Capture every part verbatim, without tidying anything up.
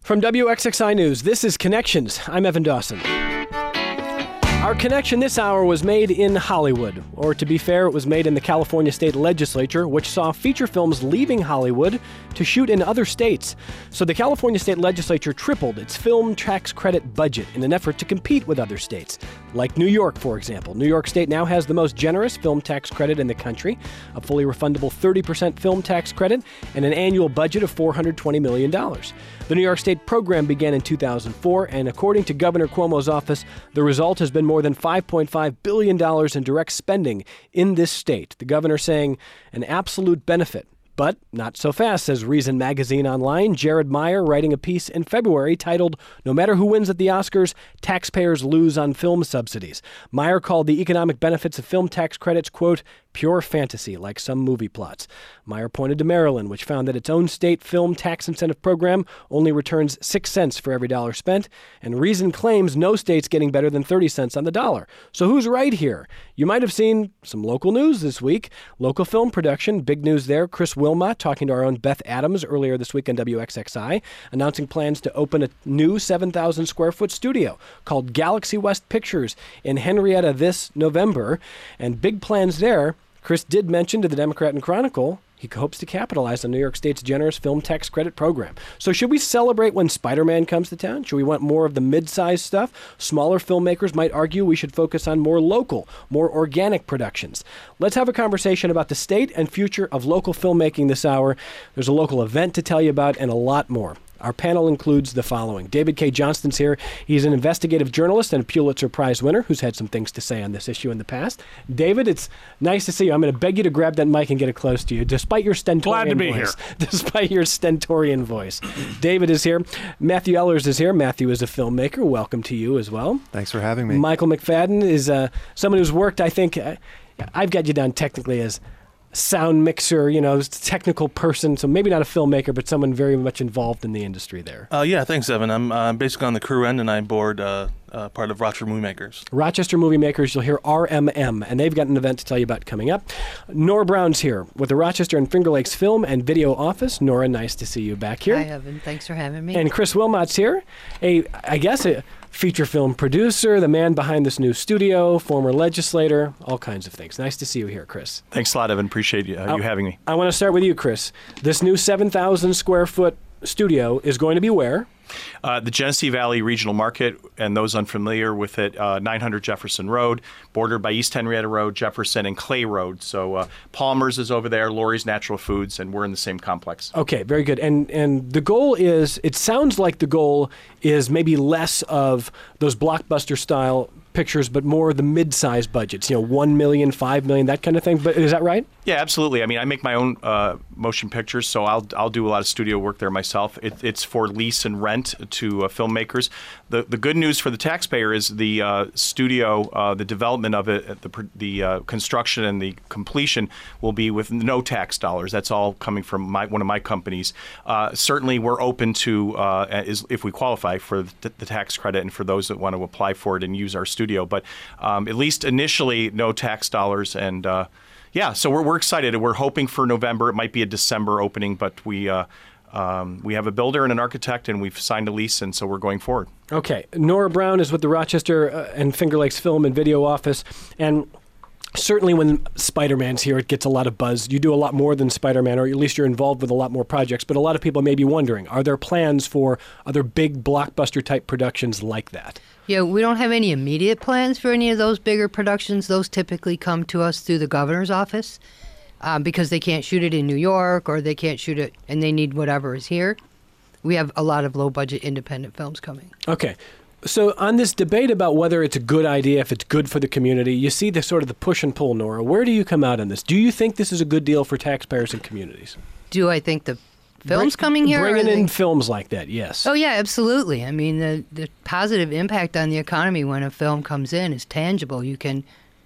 From W X X I News, this is Connections. I'm Evan Dawson. Our connection this hour was made in Hollywood, or to be fair, it was made in the California State Legislature, which saw feature films leaving Hollywood to shoot in other states. So the California State Legislature tripled its film tax credit budget in an effort to compete with other states, like New York, for example. New York State now has the most generous film tax credit in the country, a fully refundable thirty percent film tax credit, and an annual budget of four hundred twenty million dollars. The New York State program began in two thousand four, and according to Governor Cuomo's office, the result has been more than five point five billion dollars in direct spending in this state. The governor saying an absolute benefit. But not so fast, says Reason Magazine Online. Jared Meyer writing a piece in February titled, "No matter who wins at the Oscars, taxpayers lose on film subsidies." Meyer called the economic benefits of film tax credits, quote, pure fantasy, like some movie plots. Meyer pointed to Maryland, which found that its own state film tax incentive program only returns six cents for every dollar spent, and Reason claims no state's getting better than thirty cents on the dollar. So who's right here? You might have seen some local news this week. Local film production, big news there. Chris Wilmot talking to our own Beth Adams earlier this week on W X X I, announcing plans to open a new seven thousand square foot studio called Galaxy West Pictures in Henrietta this November, and big plans there. Chris did mention to the Democrat and Chronicle he hopes to capitalize on New York State's generous film tax credit program. So should we celebrate when Spider-Man comes to town? Should we want more of the mid-sized stuff? Smaller filmmakers might argue we should focus on more local, more organic productions. Let's have a conversation about the state and future of local filmmaking this hour. There's a local event to tell you about and a lot more. Our panel includes the following. David K. Johnston's here. He's an investigative journalist and a Pulitzer Prize winner who's had some things to say on this issue in the past. David, it's nice to see you. I'm going to beg you to grab that mic and get it close to you, despite your stentorian Glad to be voice. here. Despite your stentorian voice. David is here. Matthew Ellers is here. Matthew is a filmmaker. Welcome to you as well. Thanks for having me. Michael McFadden is uh, someone who's worked, I think, uh, I've got you down technically as sound mixer, you know, technical person, so maybe not a filmmaker, but someone very much involved in the industry there. Uh, yeah, thanks, Evan. I'm uh, basically on the crew end, and I board uh, uh, part of Rochester Movie Makers. Rochester Movie Makers, you'll hear R M M, and they've got an event to tell you about coming up. Nora Brown's here with the Rochester and Finger Lakes Film and Video Office. Nora, nice to see you back here. Hi, Evan. Thanks for having me. And Chris Wilmot's here, a, I guess, a feature film producer, the man behind this new studio, former legislator, all kinds of things. Nice to see you here, Chris. Thanks a lot, Evan. Appreciate you, uh, you having me. I want to start with you, Chris. This new seven thousand square foot studio is going to be where? Uh, the Genesee Valley Regional Market, and those unfamiliar with it, uh, nine hundred Jefferson Road, bordered by East Henrietta Road, Jefferson, and Clay Road. So uh, Palmer's is over there, Lori's Natural Foods, and we're in the same complex. Okay, very good. And and the goal is, it sounds like the goal is maybe less of those blockbuster style pictures, but more the mid-sized budgets, you know, one million, five million, that kind of thing. But is that right? Yeah, absolutely. I mean, I make my own uh, motion pictures, so I'll I'll do a lot of studio work there myself. It, it's for lease and rent to uh, filmmakers. The the good news for the taxpayer is the uh, studio, uh, the development of it, the the uh, construction and the completion will be with no tax dollars. That's all coming from my one of my companies. Uh, certainly, we're open to uh, is if we qualify for the, the tax credit and for those that want to apply for it and use our studio. But um, at least initially, no tax dollars and. Uh, Yeah, so we're we're excited. We're hoping for November. It might be a December opening, but we uh, um, we have a builder and an architect, and we've signed a lease, and so we're going forward. Okay. Nora Brown is with the Rochester uh, and Finger Lakes Film and Video Office, and certainly when Spider-Man's here, it gets a lot of buzz. You do a lot more than Spider-Man, or at least you're involved with a lot more projects, but a lot of people may be wondering, are there plans for other big blockbuster-type productions like that? Yeah, we don't have any immediate plans for any of those bigger productions. Those typically come to us through the governor's office um, because they can't shoot it in New York or they can't shoot it and they need whatever is here. We have a lot of low-budget independent films coming. Okay. So on this debate about whether it's a good idea, if it's good for the community, you see the sort of the push and pull, Nora. Where do you come out on this? Do you think this is a good deal for taxpayers and communities? Do I think the films Bring, coming here? Bringing in they... films like that, yes. Oh, yeah, absolutely. I mean, the, the positive impact on the economy when a film comes in is tangible. You can,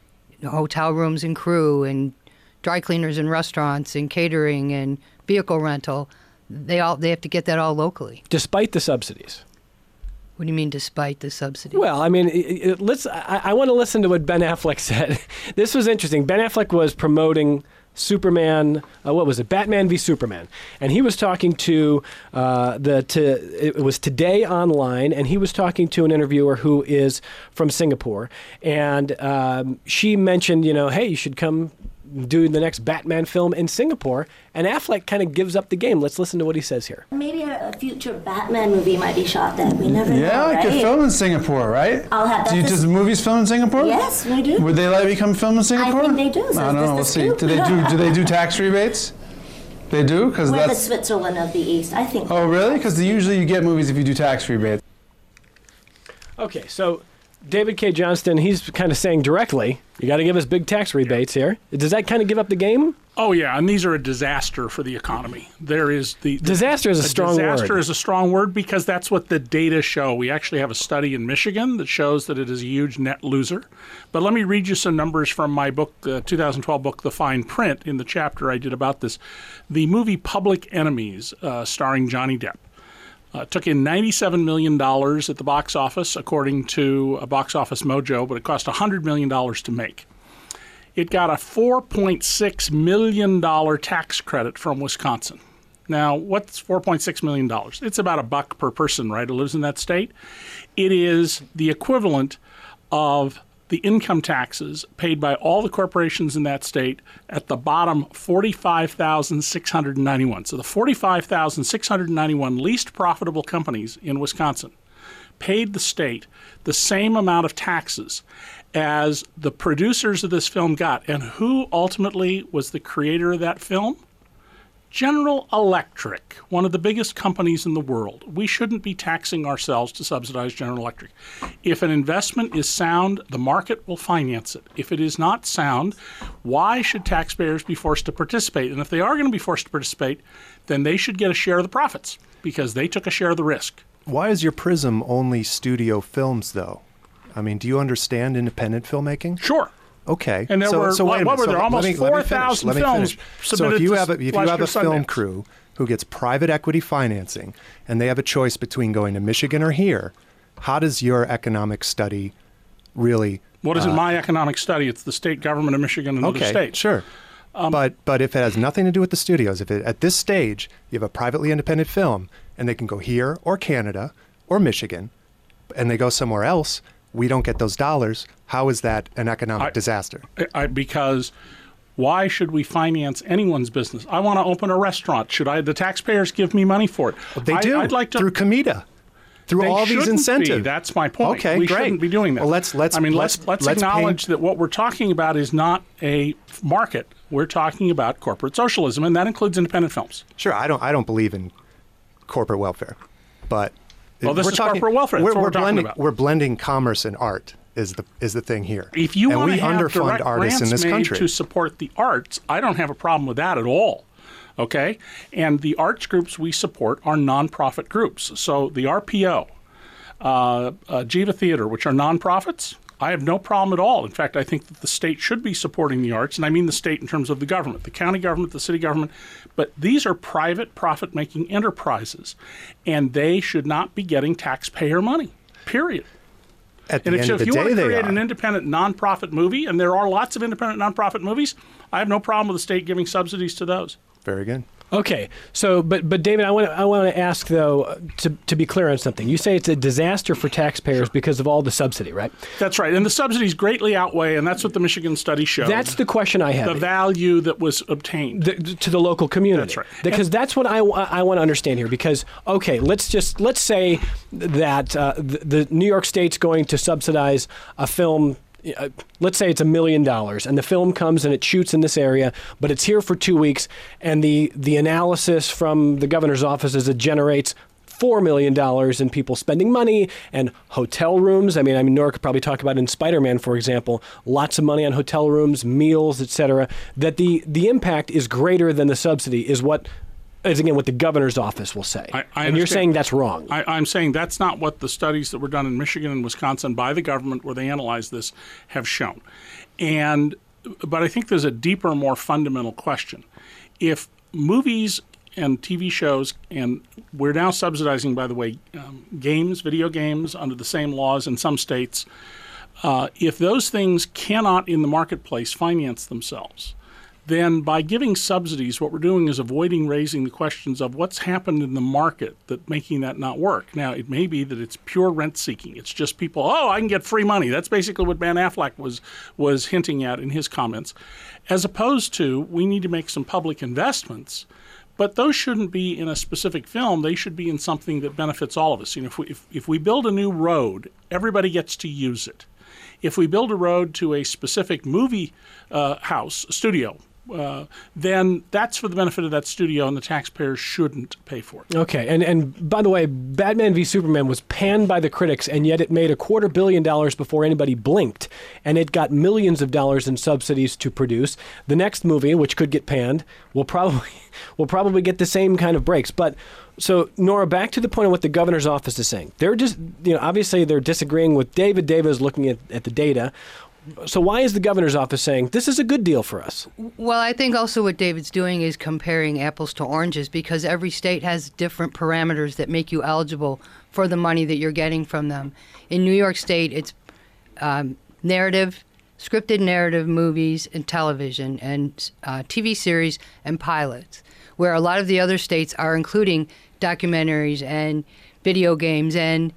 hotel rooms and crew and dry cleaners and restaurants and catering and vehicle rental, they all they have to get that all locally. Despite the subsidies. What do you mean, despite the subsidy? Well, I mean, it, it, let's. I, I want to listen to what Ben Affleck said. This was interesting. Ben Affleck was promoting Superman, uh, what was it? Batman v Superman. And he was talking to uh, the, to, it was Today Online, and he was talking to an interviewer who is from Singapore. And um, she mentioned, you know, hey, you should come do the next Batman film in Singapore. And Affleck kind of gives up the game. Let's listen to what he says here. Maybe a, a future Batman movie might be shot there. We never Yeah, know, I right? could film in Singapore, right? I'll have that Do you, this- does the movies film in Singapore? Yes, we do. Would they let me come film in Singapore? think they do, so I don't is know. this We'll the see. Do scoop? they do? Do they do tax rebates? They do, because We're the that's. Switzerland of the East. I think. Oh, really? Because usually you get movies if you do tax rebates. Okay, so David K. Johnston, he's kind of saying directly, you got to give us big tax rebates here. Does that kind of give up the game? Oh yeah, and these are a disaster for the economy. There is the, the Disaster is a strong disaster word. is a strong word because that's what the data show. We actually have a study in Michigan that shows that it is a huge net loser. But let me read you some numbers from my book, the two thousand twelve book, The Fine Print. In the chapter I did about this, the movie Public Enemies, uh, starring Johnny Depp, uh, took in ninety-seven million dollars at the box office, according to a Box Office Mojo, but it cost one hundred million dollars to make. It got a four point six million dollars tax credit from Wisconsin. Now, what's four point six million dollars? It's about a buck per person, right, who lives in that state. It is the equivalent of the income taxes paid by all the corporations in that state at the bottom forty-five thousand six hundred ninety-one. So the forty-five thousand six hundred ninety-one least profitable companies in Wisconsin paid the state the same amount of taxes as the producers of this film got. And who ultimately was the creator of that film? General Electric, one of the biggest companies in the world. We shouldn't be taxing ourselves to subsidize General Electric. If an investment is sound, the market will finance it. If it is not sound, why should taxpayers be forced to participate? And if they are going to be forced to participate, then they should get a share of the profits because they took a share of the risk. Why is your prism only studio films, though? I mean, do you understand independent filmmaking? Sure. Okay. And there so, were, so wait a what minute. were So there, let almost me- let me four finish. thousand Let me films finish. submitted So if you to have a, if you last have a year's film Sundance. crew who gets private equity financing and they have a choice between going to Michigan or here, how does your economic study really? What isn't my economic study? It's the state government of Michigan and other Okay, states. sure. but but if it has nothing to do with the studios, if it, at this stage you have a privately independent film and they can go here or Canada or Michigan, and they go somewhere else, we don't get those dollars. How is that an economic I- disaster? I, because why should we finance anyone's business? I want to open a restaurant. Should I? The taxpayers give me money for it. They I, do I'd like to. through Comida, through They all these shouldn't incentives. be. That's my point. Okay, we great. shouldn't be doing that. Well, let's let's I mean, let's let's let's, let's acknowledge paint- that what we're talking about is not a market. We're talking about corporate socialism, and that includes independent films. Sure, I don't I don't believe in corporate welfare, but Well, this we're is talking, corporate welfare. That's We're, what we're we're talking blending about. we're blending commerce and art is the is the thing here. If you and want we to have underfund direct artists in grants this made country. to support the arts, I don't have a problem with that at all. Okay, and the arts groups we support are nonprofit groups. So the R P O, uh, uh, Jiva Theater, which are nonprofits, I have no problem at all. In fact, I think that the state should be supporting the arts, and I mean the state in terms of the government, the county government, the city government. But these are private profit-making enterprises, and they should not be getting taxpayer money. Period. At the And if, end so of if the you want day, to they create are. an independent nonprofit movie, and there are lots of independent nonprofit movies, I have no problem with the state giving subsidies to those. Very good. Okay, so but but David, I want to I want to ask though uh, to to be clear on something. You say it's a disaster for taxpayers because of all the subsidy, right? That's right. And the subsidies greatly outweigh, and that's what the Michigan study showed. That's the question I have. the value that was obtained. the, to the local community. That's right. Because that's what I, I want to understand here. Because okay, let's just let's say that uh, the, the New York State's going to subsidize a film. Uh, let's say it's a million dollars, and the film comes and it shoots in this area, but it's here for two weeks, and the the analysis from the governor's office is it generates four million dollars in people spending money and hotel rooms. I mean, I mean, Nora could probably talk about in Spider-Man, for example, lots of money on hotel rooms, meals, et cetera. That the the impact is greater than the subsidy is what is again what the governor's office will say. I, I and you're understand. saying that's wrong. I, I'm saying that's not what the studies that were done in Michigan and Wisconsin by the government where they analyzed this have shown. And but I think there's a deeper, more fundamental question. If movies and T V shows, and we're now subsidizing, by the way, um, games, video games, under the same laws in some states, uh, if those things cannot in the marketplace finance themselves, then by giving subsidies, what we're doing is avoiding raising the questions of what's happened in the market that making that not work. Now, it may be that it's pure rent seeking. It's just people, oh, I can get free money. That's basically what Ben Affleck was was hinting at in his comments. As opposed to, we need to make some public investments, but those shouldn't be in a specific film. They should be in something that benefits all of us. You know, if we, if, if we build a new road, everybody gets to use it. If we build a road to a specific movie uh, house, studio, uh, then that's for the benefit of that studio, and the taxpayers shouldn't pay for it. Okay, and and by the way, Batman v Superman was panned by the critics, and yet it made a quarter billion dollars before anybody blinked, and it got millions of dollars in subsidies to produce. The next movie, which could get panned, will probably will probably get the same kind of breaks. But so, Nora, back to the point of what the governor's office is saying. They're just, you know, obviously they're disagreeing with David. David is looking at, at the data. So why is the governor's office saying this is a good deal for us? Well, I think also what David's doing is comparing apples to oranges, because every state has different parameters that make you eligible for the money that you're getting from them. In New York State, it's um, narrative, scripted narrative movies and television, and uh, T V series and pilots, where a lot of the other states are including documentaries and video games. And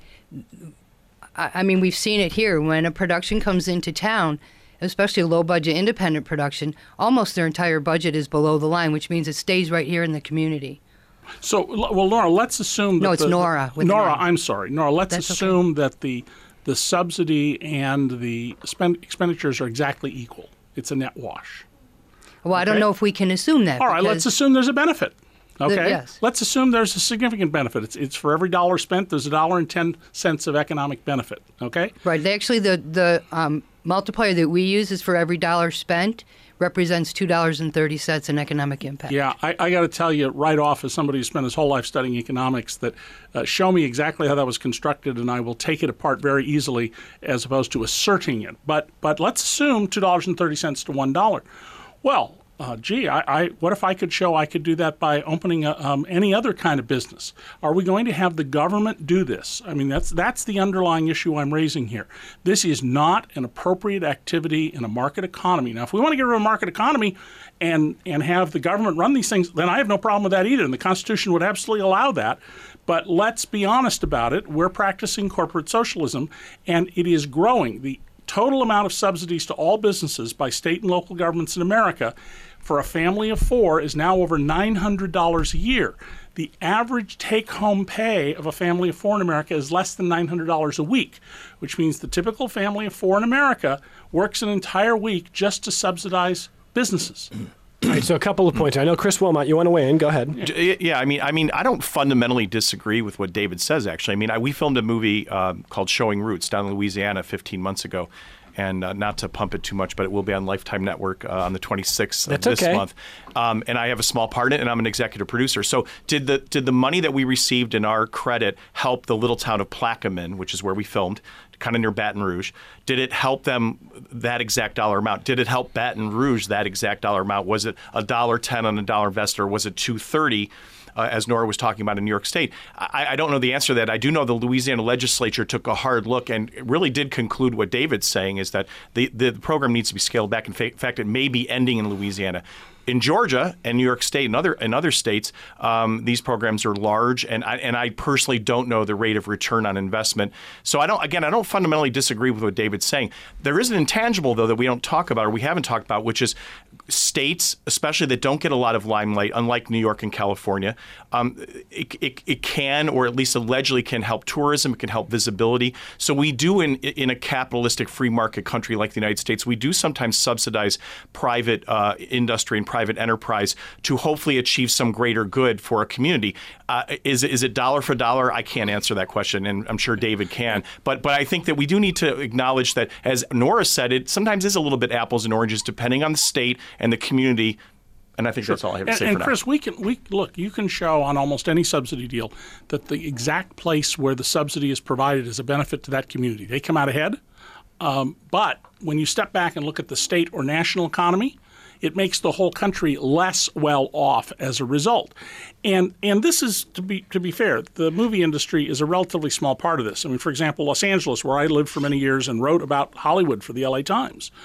I mean, we've seen it here. When a production comes into town, especially a low-budget independent production, almost their entire budget is below the line, which means it stays right here in the community. So, well, Nora, let's assume that No, it's the, Nora. With Nora, the I'm sorry. Nora, let's That's assume okay. that the the subsidy and the spend, expenditures are exactly equal. It's a net wash. Well, I don't Okay. know if we can assume that. All right, let's because- assume there's a benefit. Okay, yes. Let's assume there's a significant benefit. It's, it's for every dollar spent, there's a dollar and ten cents of economic benefit. Okay, Right. They actually, the the um, multiplier that we use is for every dollar spent represents two dollars and thirty cents in economic impact. yeah, I, I got to tell you right off, as somebody who spent his whole life studying economics, that uh, show me exactly how that was constructed, and I will take it apart very easily, as opposed to asserting it. But but let's assume two dollars and thirty cents to one dollar. Well. Uh, gee, I, I, what if I could show I could do that by opening a, um, any other kind of business? Are we going to have the government do this? I mean, that's that's the underlying issue I'm raising here. This is not an appropriate activity in a market economy. Now, if we want to get rid of a market economy and and have the government run these things, then I have no problem with that either, and the Constitution would absolutely allow that. But let's be honest about it. We're practicing corporate socialism, and it is growing. The total amount of subsidies to all businesses by state and local governments in America for a family of four is now over nine hundred dollars a year. The average take-home pay of a family of four in America is less than nine hundred dollars a week, which means the typical family of four in America works an entire week just to subsidize businesses. All right, so a couple of points. I know Chris Wilmot, you want to weigh in. Go ahead. D- Yeah, I mean, I mean, I don't fundamentally disagree with what David says. Actually, I mean, I, we filmed a movie uh, called Showing Roots down in Louisiana fifteen months ago, and uh, not to pump it too much, but it will be on Lifetime Network uh, on the twenty-sixth That's of this okay. month. Um, and I have a small part in it, and I'm an executive producer. So, did the did the money that we received in our credit help the little town of Plaquemine, which is where we filmed, kind of near Baton Rouge? Did it help them that exact dollar amount? Did it help Baton Rouge that exact dollar amount? Was it a dollar ten on a dollar invest, or was it two thirty? Uh, as Nora was talking about in New York State. I, I don't know the answer to that. I do know the Louisiana legislature took a hard look and really did conclude what David's saying, is that the, the program needs to be scaled back. In, fa- in fact, it may be ending in Louisiana. In Georgia and New York State and other and other states, um, these programs are large, and I, and I personally don't know the rate of return on investment. So I don't. Again, I don't fundamentally disagree with what David's saying. There is an intangible, though, that we don't talk about, or we haven't talked about, which is states, especially that don't get a lot of limelight, unlike New York and California. Um, it, it, it can, or at least allegedly can, help tourism. It can help visibility. So we do, in in a capitalistic free market country like the United States, we do sometimes subsidize private uh, industry and private enterprise to hopefully achieve some greater good for a community. Uh, is, is it dollar for dollar? I can't answer that question, and I'm sure David can. But but I think that we do need to acknowledge that, as Nora said, it sometimes is a little bit apples and oranges depending on the state and the community. And I think that's all I have to and, say and for Chris, now. we can we look. You can show on almost any subsidy deal that the exact place where the subsidy is provided is a benefit to that community. They come out ahead. Um, but when you step back and look at the state or national economy, it makes the whole country less well off as a result. And and this is, to be to be fair, the movie industry is a relatively small part of this. I mean, for example, Los Angeles, where I lived for many years and wrote about Hollywood for the L A Times.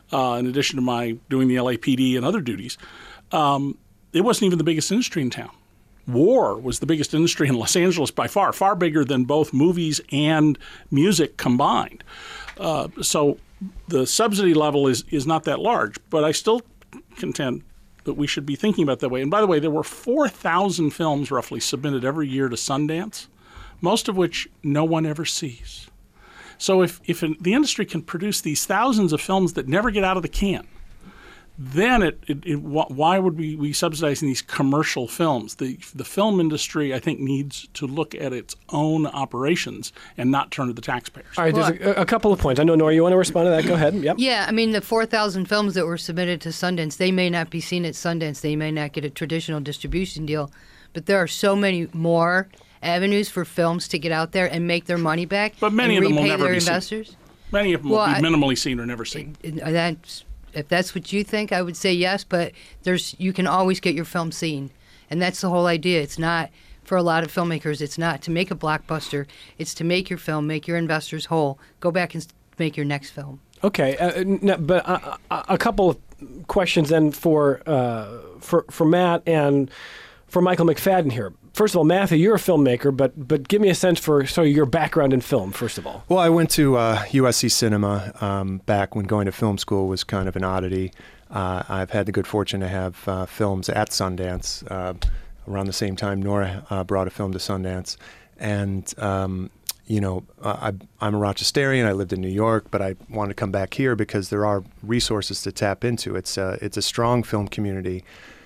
uh, in addition to my doing the L A P D and other duties. Um, it wasn't even the biggest industry in town. War was the biggest industry in Los Angeles by far, far bigger than both movies and music combined. Uh, so the subsidy level is, is not that large, but I still contend that we should be thinking about that way. And by the way, there were four thousand films roughly submitted every year to Sundance, most of which no one ever sees. So if, if the industry can produce these thousands of films that never get out of the can, then it, it, it why would we be subsidizing these commercial films? The the film industry, I think, needs to look at its own operations and not turn to the taxpayers. All right, there's a, a couple of points. I know, Nora, you want to respond to that? Go ahead. Yep. Yeah, I mean, the four thousand films that were submitted to Sundance, they may not be seen at Sundance. They may not get a traditional distribution deal. But there are so many more avenues for films to get out there and make their money back but many and of them repay will never their be investors. Seen. Many of them well, will be I, minimally seen or never seen. That's, if that's what you think, I would say yes, but there's you can always get your film seen. And that's the whole idea. It's not, for a lot of filmmakers, it's not to make a blockbuster. It's to make your film, make your investors whole, go back and make your next film. Okay, uh, no, but uh, a couple of questions then for, uh, for, for Matt and for Michael McFadden here. First of all, Matthew, you're a filmmaker, but but give me a sense for sort of your background in film, first of all. Well, I went to uh, U S C Cinema um, back when going to film school was kind of an oddity. Uh, I've had the good fortune to have uh, films at Sundance. Uh, around the same time, Nora uh, brought a film to Sundance. And, um, you know, I, I'm a Rochesterian. I lived in New York, but I wanted to come back here because there are resources to tap into. It's a, it's a strong film community.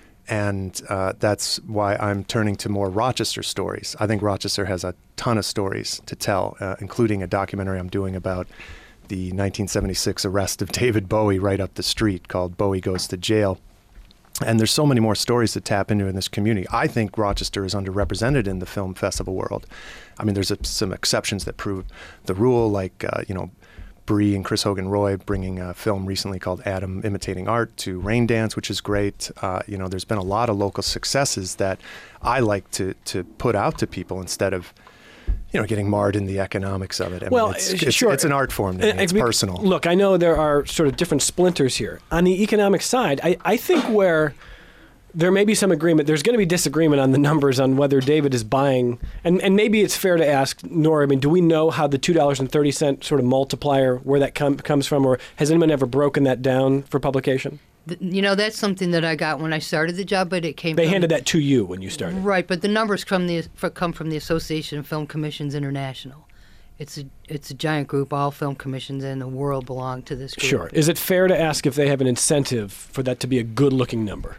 And uh, that's why I'm turning to more Rochester stories. I think Rochester has a ton of stories to tell, uh, including a documentary I'm doing about the nineteen seventy-six arrest of David Bowie right up the street called Bowie Goes to Jail. And there's so many more stories to tap into in this community. I think Rochester is underrepresented in the film festival world. I mean, there's a, some exceptions that prove the rule, like, uh, you know, Bree and Chris Hogan-Roy bringing a film recently called Adam Imitating Art to Rain Dance, which is great. Uh, you know, there's been a lot of local successes that I like to to put out to people instead of, you know, getting marred in the economics of it. I well, mean, it's, it's, sure. it's an art form to me. It's personal. Look, I know there are sort of different splinters here. On the economic side, I, I think where there may be some agreement, there's going to be disagreement on the numbers on whether David is buying, and, and maybe it's fair to ask, Nora, I mean, do we know how the two dollars and thirty cents sort of multiplier, where that com- comes from, or has anyone ever broken that down for publication? You know, that's something that I got when I started the job, but it came They from, handed that to you when you started. Right, but the numbers come, the, come from the Association of Film Commissions International. It's a, it's a giant group. All film commissions in the world belong to this group. Sure. Is it fair to ask if they have an incentive for that to be a good-looking number?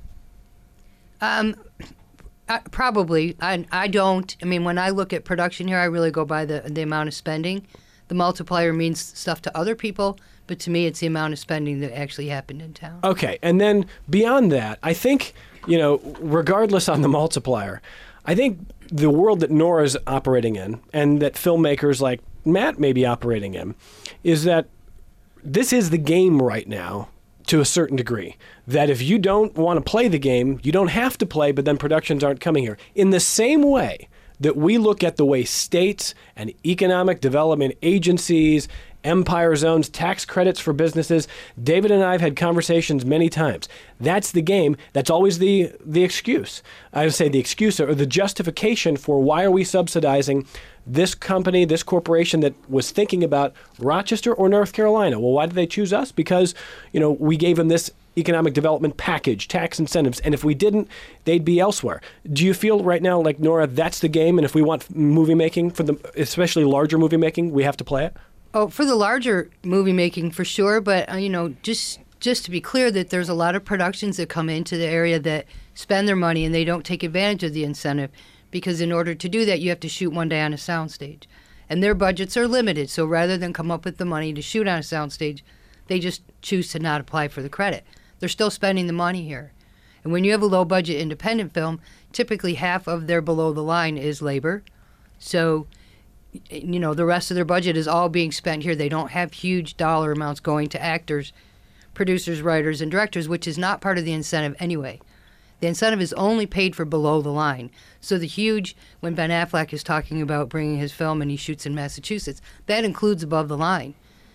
Um, I, probably. I I don't. I mean, when I look at production here, I really go by the the amount of spending. The multiplier means stuff to other people, but to me, it's the amount of spending that actually happened in town. Okay, and then beyond that, I think, you know, regardless on the multiplier, I think the world that Nora's operating in, and that filmmakers like Matt may be operating in, is that this is the game right now, to a certain degree, that if you don't want to play the game, you don't have to play, but then productions aren't coming here. In the same way that we look at the way states and economic development agencies, empire zones, tax credits for businesses, David and I have had conversations many times. That's the game. That's always the the excuse. I would say the excuse or the justification for why are we subsidizing this company, this corporation that was thinking about Rochester or North Carolina. Well, why did they choose us? Because, you know, we gave them this economic development package, tax incentives, and if we didn't, they'd be elsewhere. Do you feel right now, like, Nora, that's the game, and if we want movie making, for the especially larger movie making, we have to play it? Oh, for the larger movie making, for sure, but, uh, you know, just just to be clear that there's a lot of productions that come into the area that spend their money and they don't take advantage of the incentive, because in order to do that, you have to shoot one day on a soundstage. And their budgets are limited, so rather than come up with the money to shoot on a soundstage, they just choose to not apply for the credit. They're still spending the money here. And when you have a low-budget independent film, typically half of their below the line is labor. So, you know, the rest of their budget is all being spent here. They don't have huge dollar amounts going to actors, producers, writers, and directors, which is not part of the incentive anyway. The incentive is only paid for below the line. So the huge, when Ben Affleck is talking about bringing his film and he shoots in Massachusetts, that includes above the line.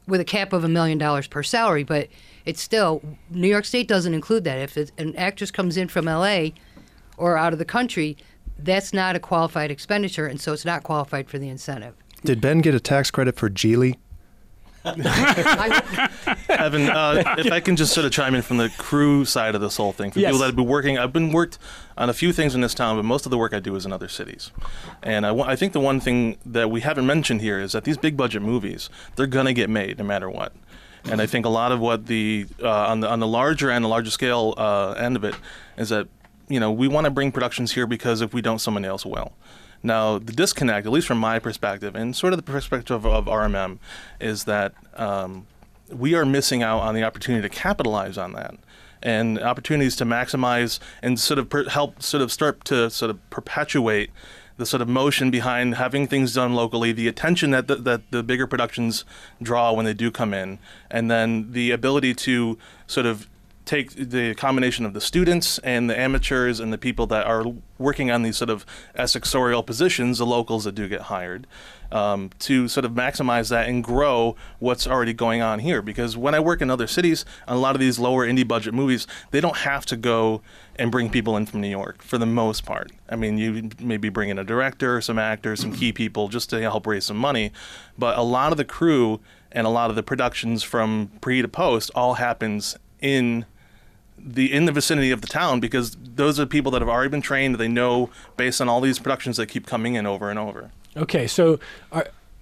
with a cap of a million dollars per salary, but it's still, New York State doesn't include that. If it, an actress comes in from L A or out of the country, that's not a qualified expenditure, and so it's not qualified for the incentive. Did Ben get a tax credit for Geely? Evan, uh, if I can just sort of chime in from the crew side of this whole thing, for Yes. people that have been working, I've been worked on a few things in this town, but most of the work I do is in other cities. And I, wa- I think the one thing that we haven't mentioned here is that these big budget movies, they're gonna get made no matter what. And I think a lot of what the uh, on the on the larger end, the larger scale uh, end of it, is that you know we want to bring productions here because if we don't, somebody else will. Now, the disconnect, at least from my perspective, and sort of the perspective of R M M, is that um, we are missing out on the opportunity to capitalize on that, and opportunities to maximize and sort of per- help sort of start to sort of perpetuate the sort of motion behind having things done locally, the attention that the, that the bigger productions draw when they do come in, and then the ability to sort of take the combination of the students and the amateurs and the people that are working on these sort of Essexorial positions, the locals that do get hired, um, to sort of maximize that and grow what's already going on here. Because when I work in other cities, on a lot of these lower indie budget movies, they don't have to go and bring people in from New York for the most part. I mean, you maybe bring in a director, some actors, some key people just to help raise some money. But a lot of the crew and a lot of the productions from pre to post all happens in the in the vicinity of the town, because those are people that have already been trained. They know based on all these productions that keep coming in over and over. Okay, so uh,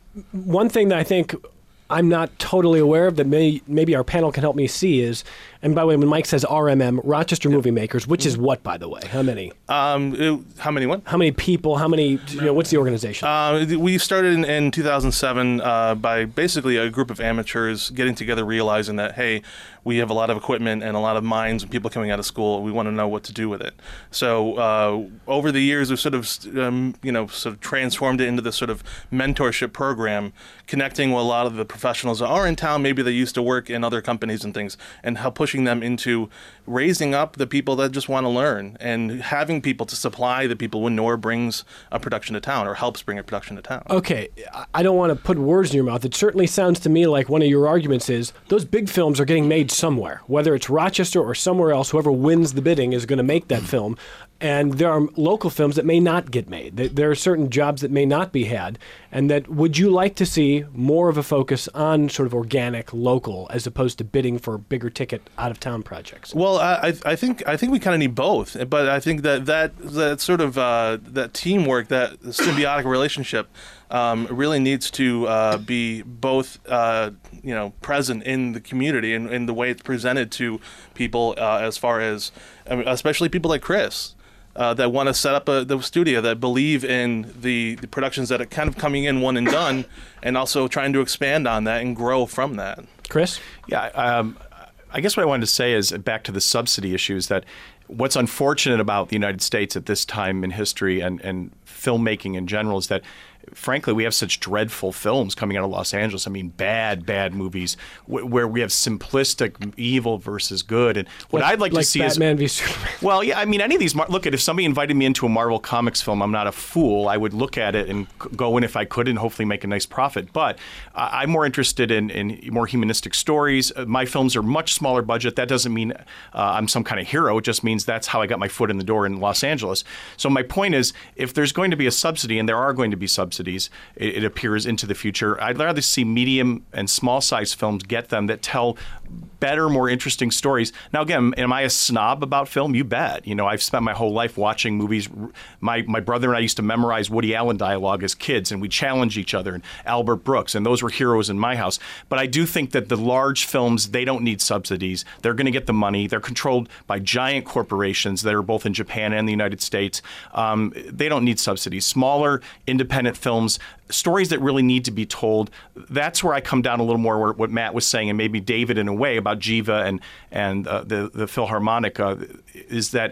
one thing that I think I'm not totally aware of that may, maybe our panel can help me see is, and by the way, when Mike says R M M, Rochester Movie Makers, which is what, by the way? How many? Um, it, how many what? How many people? How many, you know, what's the organization? Uh, we started in, in two thousand seven uh, by basically a group of amateurs getting together, realizing that, hey, we have a lot of equipment and a lot of minds and people coming out of school. We want to know what to do with it. So uh, over the years, we've sort of, um, you know, sort of transformed it into this sort of mentorship program, connecting with a lot of the professionals that are in town. Maybe they used to work in other companies and things, and help pushing them into raising up the people that just want to learn and having people to supply the people when Nora brings a production to town or helps bring a production to town. Okay, I don't want to put words in your mouth. It certainly sounds to me like one of your arguments is those big films are getting made somewhere, whether it's Rochester or somewhere else. Whoever wins the bidding is going to make that film. And there are local films that may not get made. There are certain jobs that may not be had. And that would you like to see more of a focus on sort of organic, local, as opposed to bidding for bigger ticket out-of-town projects? Well, I, I think I think we kind of need both. But I think that that, that sort of uh, that teamwork, that symbiotic relationship, um, really needs to uh, be both uh, you know present in the community and in the way it's presented to people, uh, as far as I mean, especially people like Chris. Uh, that want to set up a the studio, that believe in the, the productions that are kind of coming in one and done, and also trying to expand on that and grow from that. Chris? Yeah, um, I guess what I wanted to say is, back to the subsidy issue, is that what's unfortunate about the United States at this time in history and, and filmmaking in general is that, frankly, we have such dreadful films coming out of Los Angeles. I mean, bad, bad movies w- where we have simplistic evil versus good. And what Like- I'd like, like to see Batman is, v Superman. well, yeah, I mean, any of these. Mar- look, at if somebody invited me into a Marvel Comics film, I'm not a fool. I would look at it and c- go in if I could, and hopefully make a nice profit. But uh, I'm more interested in, in more humanistic stories. Uh, my films are much smaller budget. That doesn't mean uh, I'm some kind of hero. It just means that's how I got my foot in the door in Los Angeles. So my point is, if there's going to be a subsidy, and there are going to be subsidies, it, it appears into the future, I'd rather see medium and small size films get them that tell better, more interesting stories. Now, again, am I a snob about film? You bet. You know, I've spent my whole life watching movies. My my brother and I used to memorize Woody Allen dialogue as kids, and we challenge each other, and Albert Brooks, and those were heroes in my house. But I do think that the large films, they don't need subsidies. They're going to get the money. They're controlled by giant corporations that are both in Japan and the United States. Um, they don't need subsidies. Smaller, independent films, stories that really need to be told, that's where I come down a little more where, what Matt was saying, and maybe David in a way, about Jiva and and uh, the the Philharmonic uh, is that,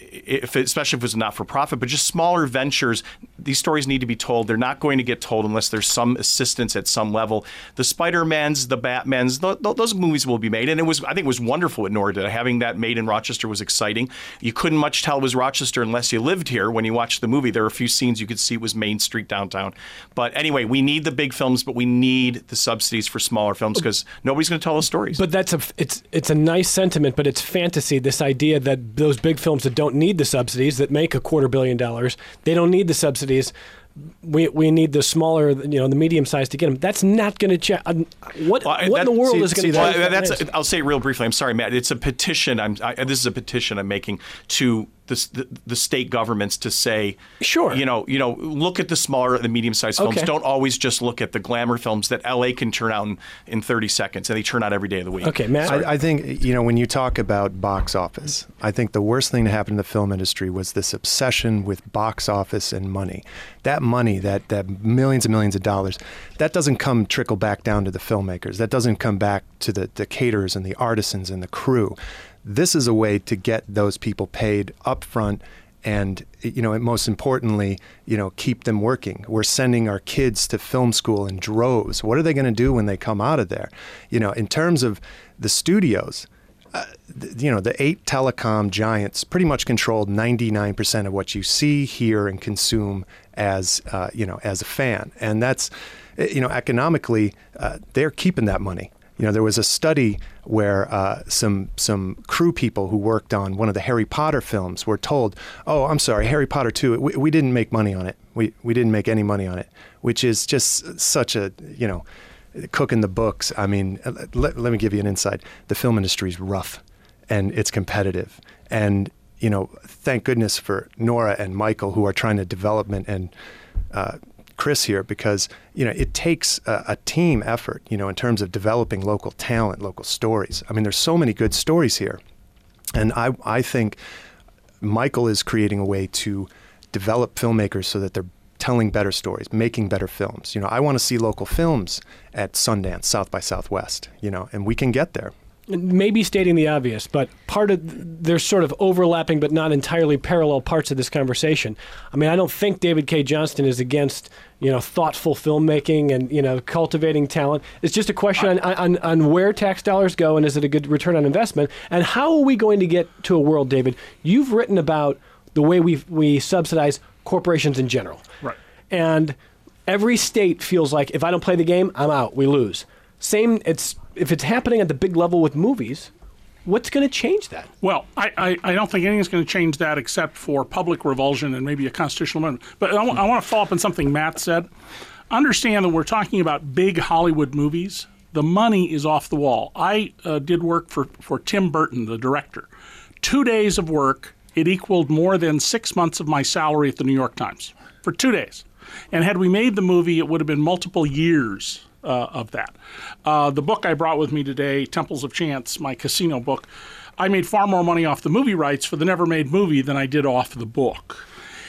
if especially if it's not for profit, but just smaller ventures, these stories need to be told. They're not going to get told unless there's some assistance at some level. The Spider-Mans, the Batmans, th- th- those movies will be made, and it was I think it was wonderful at Nora. Having that made in Rochester was exciting. You couldn't much tell it was Rochester unless you lived here. When you watched the movie, there were a few scenes you could see it was Main Street downtown. But anyway, we need the big films, but we need the subsidies for smaller films because nobody's going to tell those stories. But that's a it's it's a nice sentiment, but it's fantasy. This idea that those big films that don't need the subsidies, that make a quarter billion dollars, they don't need the subsidies. We we need the smaller, you know, the medium size to get them. That's not going to change. What well, what that, in the world see, is going to well, change? That's a, I'll say it real briefly. I'm sorry, Matt. It's a petition. I'm. I, this is a petition I'm making to the, the the state governments to say, sure, you know, you know, look at the smaller, the medium-sized films. Okay. Don't always just look at the glamour films that L A can turn out in, in thirty seconds, and they turn out every day of the week. Okay, Matt. I, I think, you know, when you talk about box office, I think the worst thing to happen in the film industry was this obsession with box office and money. That money, that that millions and millions of dollars, that doesn't come trickle back down to the filmmakers. That doesn't come back to the, the caterers and the artisans and the crew. This is a way to get those people paid up front and, you know, and most importantly, you know, keep them working. We're sending our kids to film school in droves. What are they going to do when they come out of there? You know, in terms of the studios, uh, th- you know, the eight telecom giants pretty much controlled ninety-nine percent of what you see, hear, and consume as, uh, you know, as a fan. And that's, you know, economically, uh, they're keeping that money. You know, there was a study where uh, some some crew people who worked on one of the Harry Potter films were told, "Oh, I'm sorry, Harry Potter two, we, we didn't make money on it. We we didn't make any money on it," which is just such a, you know, cooking the books. I mean, let, let me give you an insight. The film industry is rough, and it's competitive, and you know, thank goodness for Nora and Michael who are trying to development and. Uh, Chris here, because you know it takes a, a team effort, you know, in terms of developing local talent, local stories. I mean, there's so many good stories here, and I I think Michael is creating a way to develop filmmakers so that they're telling better stories, making better films. You know, I want to see local films at Sundance, South by Southwest, you know, and we can get there. Maybe stating the obvious, but part of there's sort of overlapping but not entirely parallel parts of this conversation. I mean, I don't think David Cay Johnston is against, you know, thoughtful filmmaking and, you know, cultivating talent. It's just a question on, on, on where tax dollars go and is it a good return on investment? And how are we going to get to a world, David? You've written about the way we we subsidize corporations in general. Right. And every state feels like if I don't play the game, I'm out, we lose. Same, it's if it's happening at the big level with movies, what's going to change that? Well, I, I, I don't think anything's going to change that except for public revulsion and maybe a constitutional amendment. But I, w- I want to follow up on something Matt said. Understand that we're talking about big Hollywood movies. The money is off the wall. I uh, did work for, for Tim Burton, the director. Two days of work, it equaled more than six months of my salary at the New York Times for two days. And had we made the movie, it would have been multiple years Uh, of that. Uh, the book I brought with me today, Temples of Chance, my casino book, I made far more money off the movie rights for the never-made movie than I did off the book.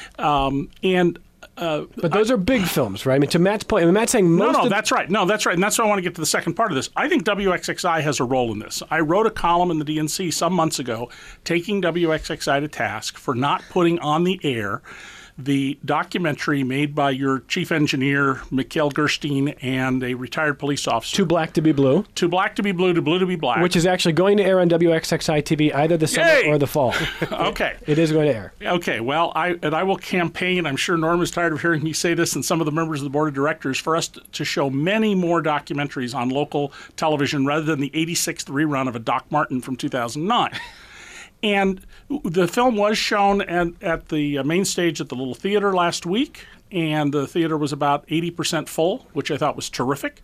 Um, and uh, But those I, are big films, right? I mean, to Matt's point, I mean, Matt's saying most No, no, of that's right. No, that's right. And that's why I want to get to the second part of this. I think W X X I has a role in this. I wrote a column in the D N C some months ago taking W X X I to task for not putting on the air the documentary made by your chief engineer, Mikhail Gerstein, and a retired police officer. Too Black to Be Blue. Too Black to Be Blue, Too Blue to Be Black. Which is actually going to air on W X X I T V either the summer Yay! or the fall. Okay. It is going to air. Okay, well, I and I will campaign, I'm sure Norm is tired of hearing me say this and some of the members of the board of directors, for us to, to show many more documentaries on local television rather than the eighty-sixth rerun of a Doc Martin from two thousand nine. And the film was shown at, at the main stage at the Little Theater last week, and the theater was about eighty percent full, which I thought was terrific.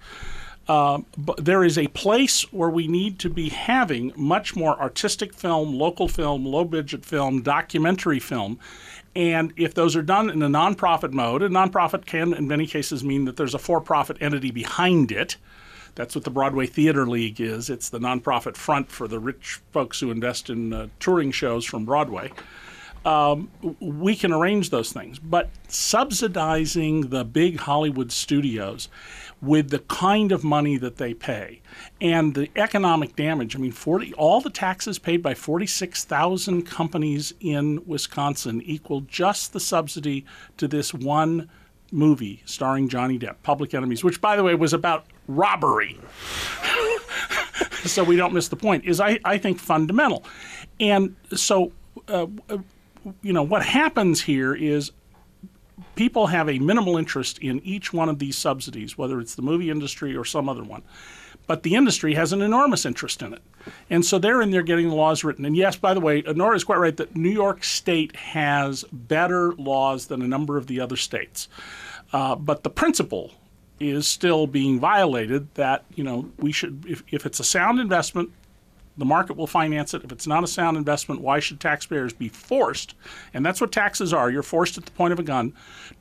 Uh, but there is a place where we need to be having much more artistic film, local film, low-budget film, documentary film. And if those are done in a nonprofit mode, a nonprofit can in many cases mean that there's a for-profit entity behind it. That's what the Broadway Theater League is. It's the nonprofit front for the rich folks who invest in uh, touring shows from Broadway. um, we can arrange those things. But subsidizing the big Hollywood studios with the kind of money that they pay and the economic damage. I mean, forty all the taxes paid by forty-six thousand companies in Wisconsin equal just the subsidy to this one movie starring Johnny Depp, Public Enemies, which, by the way, was about robbery. So we don't miss the point, is I, I think fundamental. And so, uh, you know, what happens here is people have a minimal interest in each one of these subsidies, whether it's the movie industry or some other one. But the industry has an enormous interest in it. And so they're in there getting the laws written. And yes, by the way, Nora is quite right that New York State has better laws than a number of the other states. Uh, but the principle is still being violated that, you know, we should, if, if it's a sound investment, the market will finance it. If it's not a sound investment, why should taxpayers be forced, and that's what taxes are, you're forced at the point of a gun,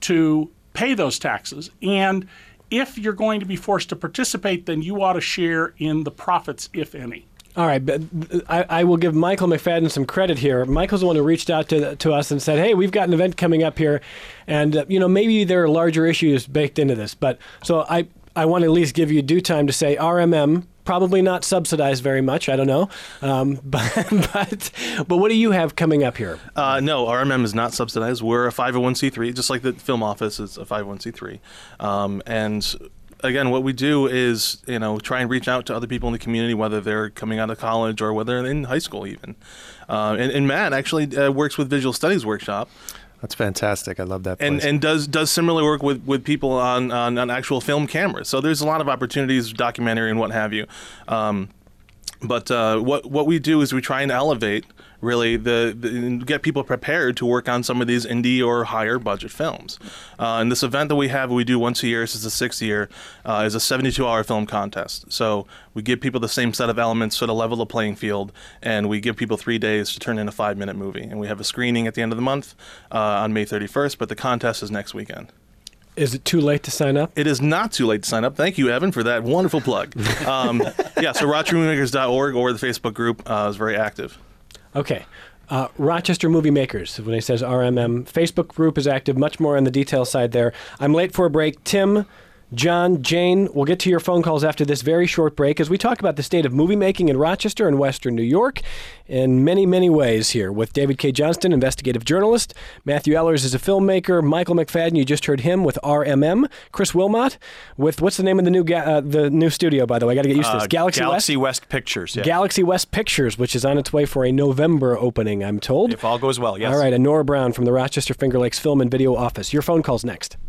to pay those taxes. And if you're going to be forced to participate, then you ought to share in the profits, if any. All right, but I, I will give Michael McFadden some credit here. Michael's the one who reached out to to us and said, "Hey, we've got an event coming up here, and uh, you know maybe there are larger issues baked into this." But so I I want to at least give you due time to say R M M probably not subsidized very much. I don't know, um, but but but what do you have coming up here? Uh, no, R M M is not subsidized. We're a five oh one c three, just like the film office is a five oh one c three, um, and. Again, what we do is, you know, try and reach out to other people in the community, whether they're coming out of college or whether they're in high school even. Uh, and, and Matt actually uh, works with Visual Studies Workshop. That's fantastic. I love that place. And and does does similar work with, with people on, on, on actual film cameras. So there's a lot of opportunities, documentary and what have you. Um, but uh, what what we do is we try and elevate really the, the get people prepared to work on some of these indie or higher budget films. Uh, and this event that we have, we do once a year. This is the sixth year. Uh, is a seventy-two hour film contest. So we give people the same set of elements, sort of level the playing field, and we give people three days to turn in a five minute movie. And we have a screening at the end of the month uh, on May thirty-first. But the contest is next weekend. Is it too late to sign up? It is not too late to sign up. Thank you, Evan, for that wonderful plug. Um, yeah, so rochester movie makers dot org or the Facebook group uh, is very active. Okay. Uh, Rochester Movie Makers, when he says R M M, Facebook group is active, much more on the detail side there. I'm late for a break. Tim, John, Jane, we'll get to your phone calls after this very short break as we talk about the state of movie making in Rochester and Western New York in many, many ways here with David K. Johnston, investigative journalist. Matthew Ellers is a filmmaker. Michael McFadden, you just heard him with R M M. Chris Wilmot with, what's the name of the new ga- uh, the new studio, by the way? I got to get used to this. Uh, Galaxy, Galaxy West? West Pictures. Yeah. Galaxy West Pictures, which is on its way for a November opening, I'm told. If all goes well, yes. All right, and Nora Brown from the Rochester Finger Lakes Film and Video Office. Your phone call's next.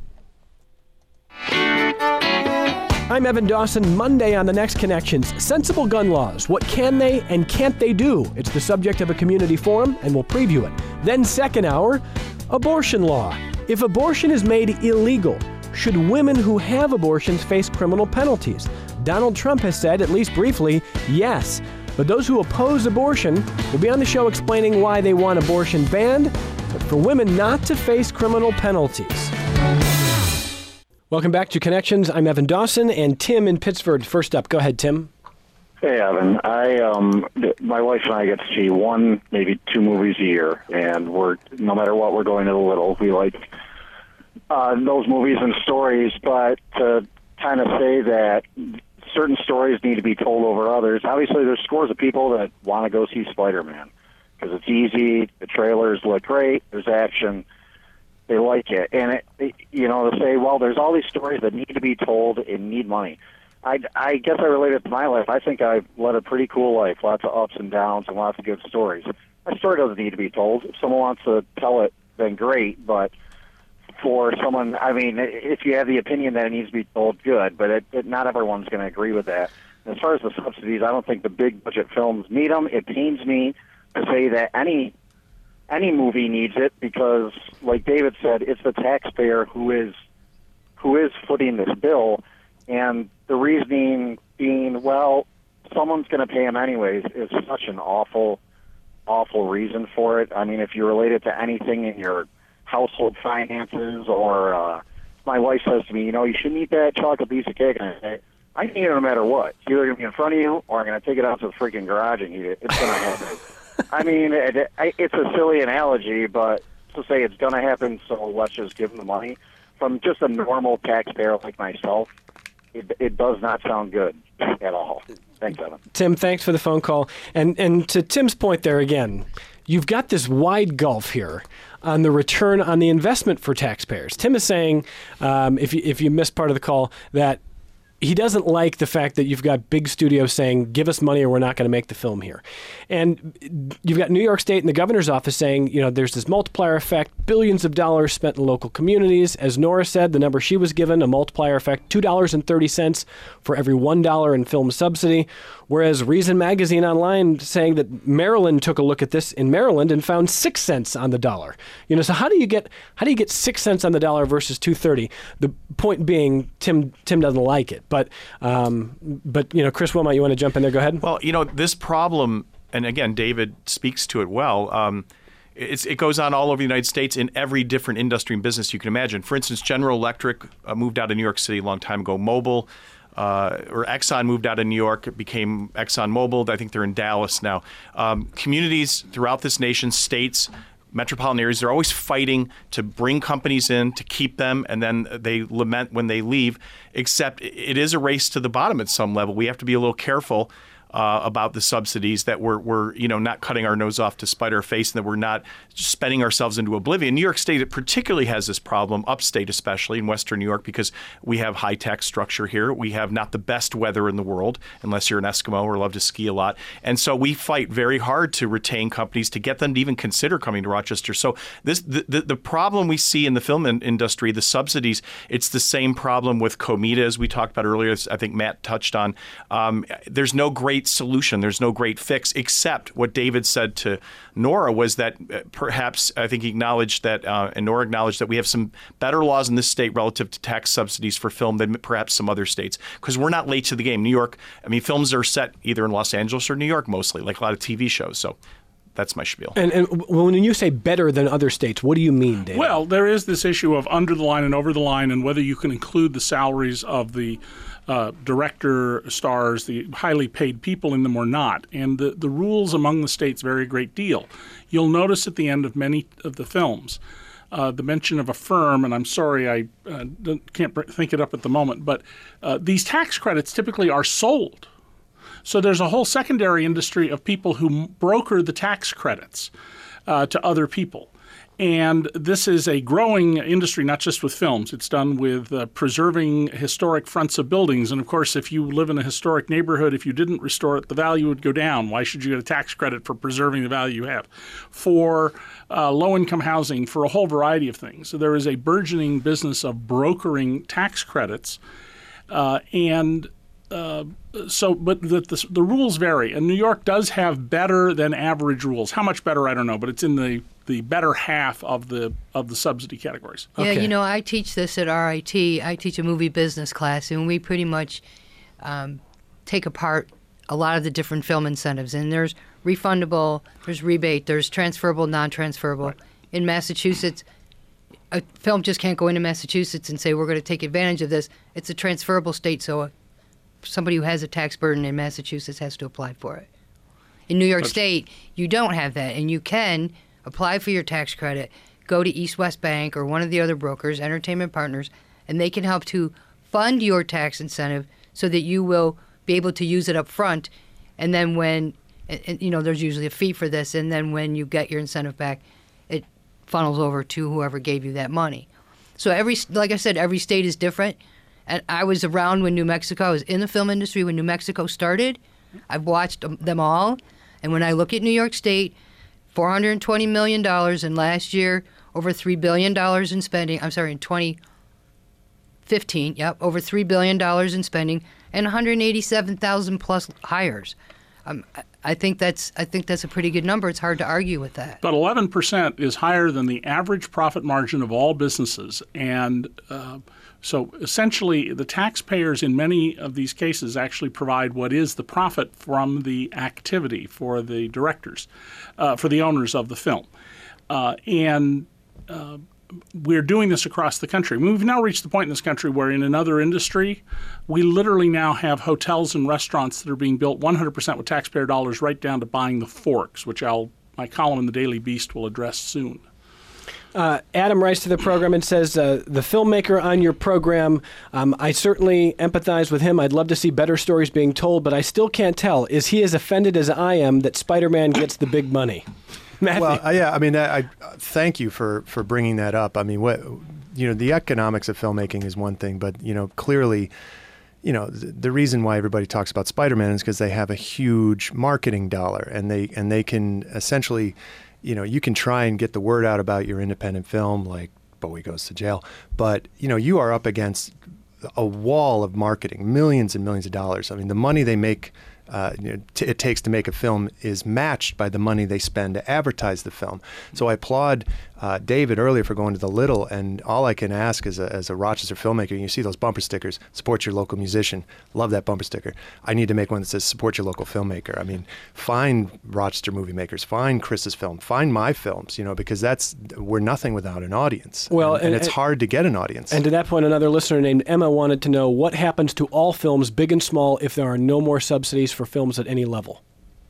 I'm Evan Dawson. Monday on The Next Connections, sensible gun laws. What can they and can't they do? It's the subject of a community forum, and we'll preview it. Then second hour, abortion law. If abortion is made illegal, should women who have abortions face criminal penalties? Donald Trump has said, at least briefly, yes. But those who oppose abortion will be on the show explaining why they want abortion banned, but for women not to face criminal penalties. Welcome back to Connections. I'm Evan Dawson and Tim in Pittsford. First up, go ahead, Tim. Hey, Evan. I, um, my wife and I get to see one, maybe two movies a year, and we're no matter what, we're going to the little. We like uh, those movies and stories, but to kind of say that certain stories need to be told over others. Obviously, there's scores of people that want to go see Spider-Man because it's easy. The trailers look great. There's action. They like it. And, it, it, you know, to say, well, there's all these stories that need to be told and need money. I, I guess I relate it to my life. I think I've led a pretty cool life, lots of ups and downs and lots of good stories. My story doesn't need to be told. If someone wants to tell it, then great. But for someone, I mean, if you have the opinion that it needs to be told, good. But it, it, not everyone's going to agree with that. As far as the subsidies, I don't think the big budget films need them. It pains me to say that any any movie needs it because, like David said, it's the taxpayer who is who is footing this bill, and the reasoning being, well, someone's going to pay him anyways, is such an awful, awful reason for it. I mean, if you relate it to anything in your household finances, or uh, my wife says to me, you know, you shouldn't eat that chocolate piece of cake, and I say, I can eat it no matter what. It's either going to be in front of you, or I'm going to take it out to the freaking garage and eat it. It's going to happen. I mean, it, it, it's a silly analogy, but to say it's going to happen, so let's just give them the money. From just a normal taxpayer like myself, it, it does not sound good at all. Thanks, Evan. Tim, thanks for the phone call. And and to Tim's point there again, you've got this wide gulf here on the return on the investment for taxpayers. Tim is saying, um, if you, if you missed part of the call, that he doesn't like the fact that you've got big studios saying, give us money or we're not going to make the film here. And you've got New York State and the governor's office saying, you know, there's this multiplier effect, billions of dollars spent in local communities. As Nora said, the number she was given, a multiplier effect, two dollars and thirty cents for every one dollar in film subsidy. Whereas Reason Magazine online saying that Maryland took a look at this in Maryland and found six cents on the dollar. You know, so how do you get how do you get six cents on the dollar versus two thirty? The point being, Tim Tim doesn't like it. But um, but you know, Chris Wilmot, you want to jump in there? Go ahead. Well, you know, this problem, and again, David speaks to it well. Um, It's, it goes on all over the United States in every different industry and business you can imagine. For instance, General Electric uh, moved out of New York City a long time ago. Mobil, uh, or Exxon moved out of New York. It became ExxonMobil. I think they're in Dallas now. Um, communities throughout this nation, states, metropolitan areas, they're always fighting to bring companies in, to keep them, and then they lament when they leave, except it is a race to the bottom at some level. We have to be a little careful Uh, about the subsidies, that we're, we're you know, not cutting our nose off to spite our face, and that we're not spending ourselves into oblivion. New York State particularly has this problem, upstate especially, in Western New York, because we have high tax structure here. We have not the best weather in the world, unless you're an Eskimo or love to ski a lot. And so we fight very hard to retain companies, to get them to even consider coming to Rochester. So this the, the, the problem we see in the film in- industry, the subsidies, it's the same problem with Comida, as we talked about earlier, as I think Matt touched on. Um, there's no great solution. There's no great fix, except what David said to Nora was that perhaps, I think he acknowledged that, uh, and Nora acknowledged that we have some better laws in this state relative to tax subsidies for film than perhaps some other states, because we're not late to the game. New York, I mean, films are set either in Los Angeles or New York mostly, like a lot of T V shows. So that's my spiel. And, and when you say better than other states, what do you mean, David? Well, there is this issue of under the line and over the line, and whether you can include the salaries of the Uh, director, stars, the highly paid people in them or not. And the, the rules among the states vary a great deal. You'll notice at the end of many of the films uh, the mention of a firm, and I'm sorry I uh, can't think it up at the moment, but uh, these tax credits typically are sold. So there's a whole secondary industry of people who broker the tax credits uh, to other people. And this is a growing industry, not just with films. It's done with uh, preserving historic fronts of buildings. And, of course, if you live in a historic neighborhood, if you didn't restore it, the value would go down. Why should you get a tax credit for preserving the value you have? For uh, low-income housing, for a whole variety of things. So there is a burgeoning business of brokering tax credits. Uh, and uh, so, but the, the, the rules vary. And New York does have better than average rules. How much better, I don't know, but it's in the the better half of the of the subsidy categories. Yeah, Okay. you know, I teach this at R I T. I teach a movie business class, and we pretty much um, take apart a lot of the different film incentives. And there's refundable, there's rebate, there's transferable, non-transferable. Right. In Massachusetts, a film just can't go into Massachusetts and say, we're going to take advantage of this. It's a transferable state, so a, somebody who has a tax burden in Massachusetts has to apply for it. In New York That's- State, you don't have that, and you can apply for your tax credit, go to East West Bank or one of the other brokers, entertainment partners, and they can help to fund your tax incentive so that you will be able to use it up front. And then when, and, and, you know, there's usually a fee for this, and then when you get your incentive back, it funnels over to whoever gave you that money. So every, like I said, every state is different. And I was around when New Mexico, I was in the film industry when New Mexico started. I've watched them all. And when I look at New York State, four hundred twenty million dollars, and last year over three billion dollars in spending. I'm sorry, in twenty fifteen, yep, over three billion dollars in spending and one hundred eighty-seven thousand plus hires. Um, I think that's I think that's a pretty good number. It's hard to argue with that. But eleven percent is higher than the average profit margin of all businesses. And uh, so essentially the taxpayers in many of these cases actually provide what is the profit from the activity for the directors, uh, for the owners of the film. Uh, and uh, we're doing this across the country. We've now reached the point in this country where in another industry, we literally now have hotels and restaurants that are being built one hundred percent with taxpayer dollars right down to buying the forks, which I'll, my column in the Daily Beast will address soon. Uh, Adam writes to the program and says, uh, the filmmaker on your program, um, I certainly empathize with him. I'd love to see better stories being told, but I still can't tell. Is he as offended as I am that Spider-Man gets the big money? Matthew. Well, uh, yeah, I mean, I, I thank you for, for bringing that up. I mean, what you know, the economics of filmmaking is one thing, but you know, clearly, you know, the, the reason why everybody talks about Spider-Man is because they have a huge marketing dollar, and they and they can essentially, you know, you can try and get the word out about your independent film, like Bowie Goes to Jail, but you know, you are up against a wall of marketing, millions and millions of dollars. I mean, the money they make. Uh, you know, t- it takes to make a film is matched by the money they spend to advertise the film. So I applaud uh, David earlier for going to the Little, and all I can ask as a, as a Rochester filmmaker, you see those bumper stickers, support your local musician, love that bumper sticker. I need to make one that says support your local filmmaker. I mean, find Rochester movie makers, find Chris's film, find my films, you know, because that's, we're nothing without an audience. Well, and, and, and it's hard to get an audience. And to that point, another listener named Emma wanted to know what happens to all films, big and small, if there are no more subsidies for films at any level.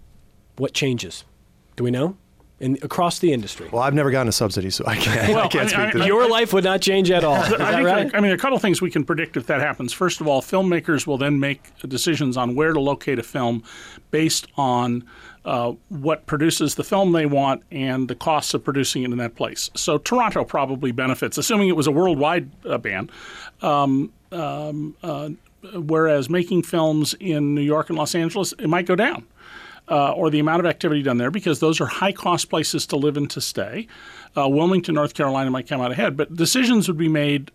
What changes? Do we know? In, across the industry. Well, I've never gotten a subsidy, so I can't, well, I can't I, speak I, to that. Your life would not change at all. Is I that think right? there, I mean, a couple of things we can predict if that happens. First of all, filmmakers will then make decisions on where to locate a film based on uh, what produces the film they want and the costs of producing it in that place. So Toronto probably benefits, assuming it was a worldwide uh, ban. Um, um, uh, whereas making films in New York and Los Angeles, it might go down. Uh, or the amount of activity done there, because those are high-cost places to live and to stay. Uh, Wilmington, North Carolina might come out ahead, but decisions would be made